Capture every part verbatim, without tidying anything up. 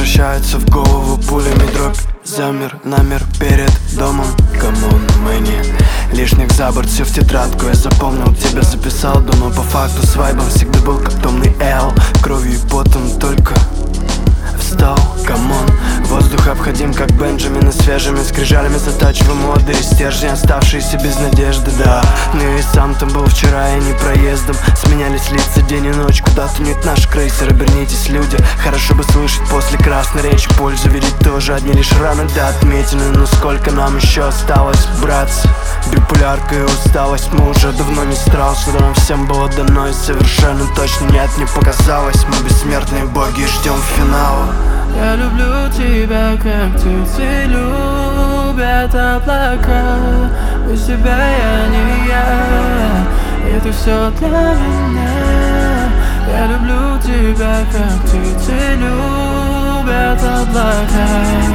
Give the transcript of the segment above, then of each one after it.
возвращается в голову пулями дробь. Замер, намер перед домом. Камон, мы не лишних за борт, все в тетрадку. Я запомнил, тебя записал, думал по факту с вайбом всегда был как томный эл. Кровью и потом только встал, камон. Воздух обходим, как Бенджамины, свежими скрижалями затачиваем молодые стержни, оставшиеся без надежды, да. Ну и сам там был вчера и не проездом. Сменялись лица день и ночь, куда тонет наш крейсер. Обернитесь, люди, хорошо бы слышать после красной речи. Пользу видеть тоже одни лишь раны до отметины. Но сколько нам еще осталось, братцы? Биполярка и усталость, мы уже давно не страусы. Нам всем было дано и совершенно точно нет, не показалось. Мы бессмертные боги и ждем финала. Я люблю тебя, как птицы любят облака. Без тебя я не я, это все для меня. Я люблю тебя, как птицы любят облака.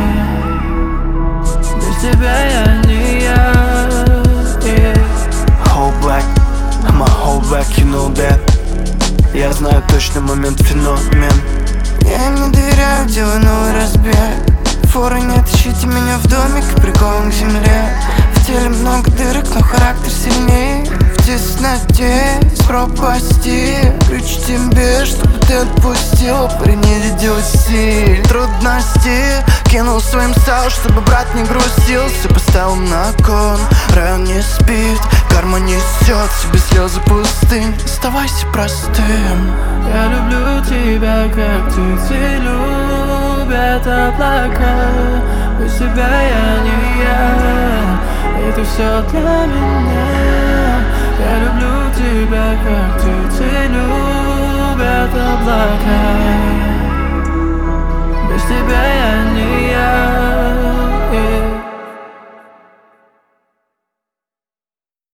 Без тебя я не я, yeah. Whole black, I'm a whole black, you know that. Я знаю точно момент, феномен. Я не доверяю, делаю новый разбег. Форы нет, ищите меня в домик, приколом к земле. В теле много дырок, но характер сильнее. В тесноте из пропасти ключ тебе, чтобы ты отпустил. Принять делать стиль трудности кинул своим сал, чтобы брат не грустил. Все поставил на кон, район не спит, карма несет себе слезы пустынь. Оставайся простым. Я люблю тебя, как птицы любят облака. Без тебя я не я, это все для меня. Я люблю тебя, как птицы любят облака.